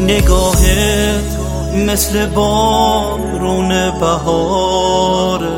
نگاهت مثل بارون بهاره،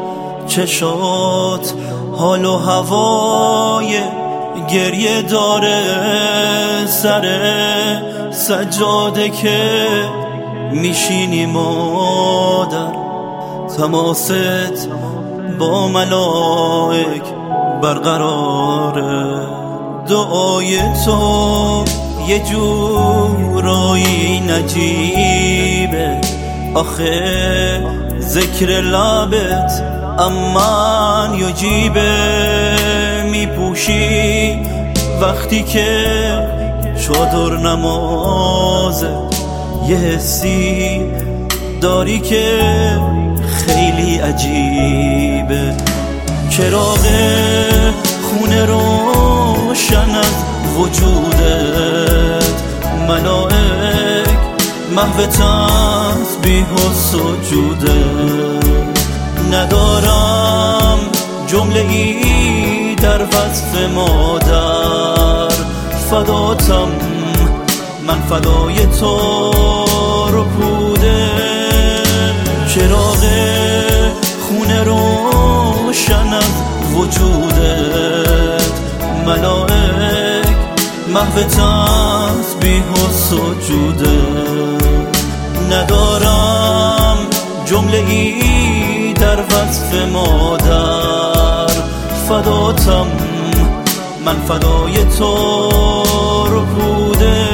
چشات حال و هوای گریه داره، سر سجاده که میشینی مادر، تماست با ملائک برقراره. دعای تو یه جورایی نجیبه، آخه ذکر لبت امان یجیبه. میپوشی وقتی که چادر نمازه، یه حسی داری که خیلی عجیبه. چراغ خونه روشن از وجودت، ملائک محو تسبیح و سجودت. ندارم جمله ای در وصف مادر، فداتم من فدای تو رو بوده. چراغ خونه روشن از وجودت، ملائک محو تسبیح و سجودت. ندارم جمله ای در وصف مادر، فداتم من فدای تو رو بوده.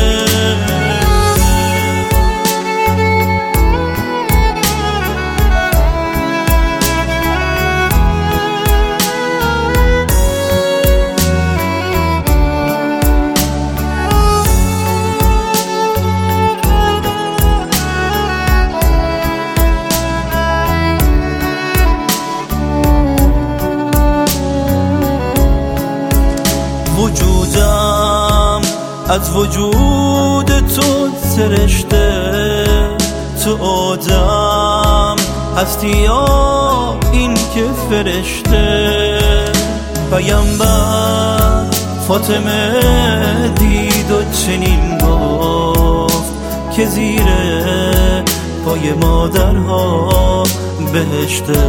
وجودم از وجود تو سرشته، تو آدم هستی یا این که فرشته. پیامبر فاطمه دید و چنین گفت که زیر پای مادرها بهشته.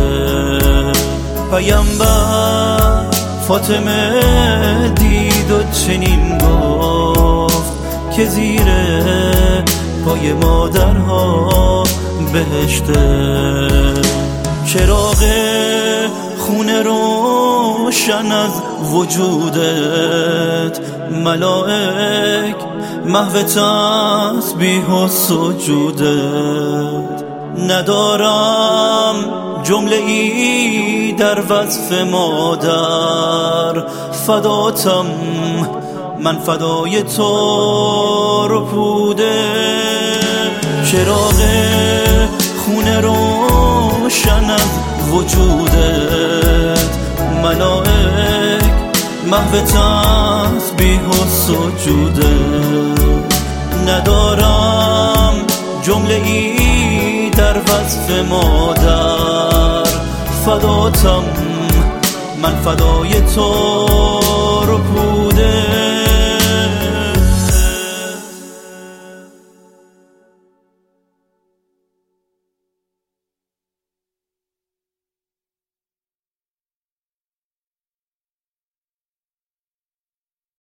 پیامبر فاطمه دید و چنین گفت که زیر پای مادرها بهشته. چراغ خونه روشن از وجودت، ملائک محو تسبیح و سجودت. ندارم جمله ای در وصف مادر، فداتم من فدای تو رو بوده. چراغ خونه روشن از وجودت، ملائک محو تسبیح و سجودت. ندارم جمله ای در وصف مادر، فداتم من فدای تو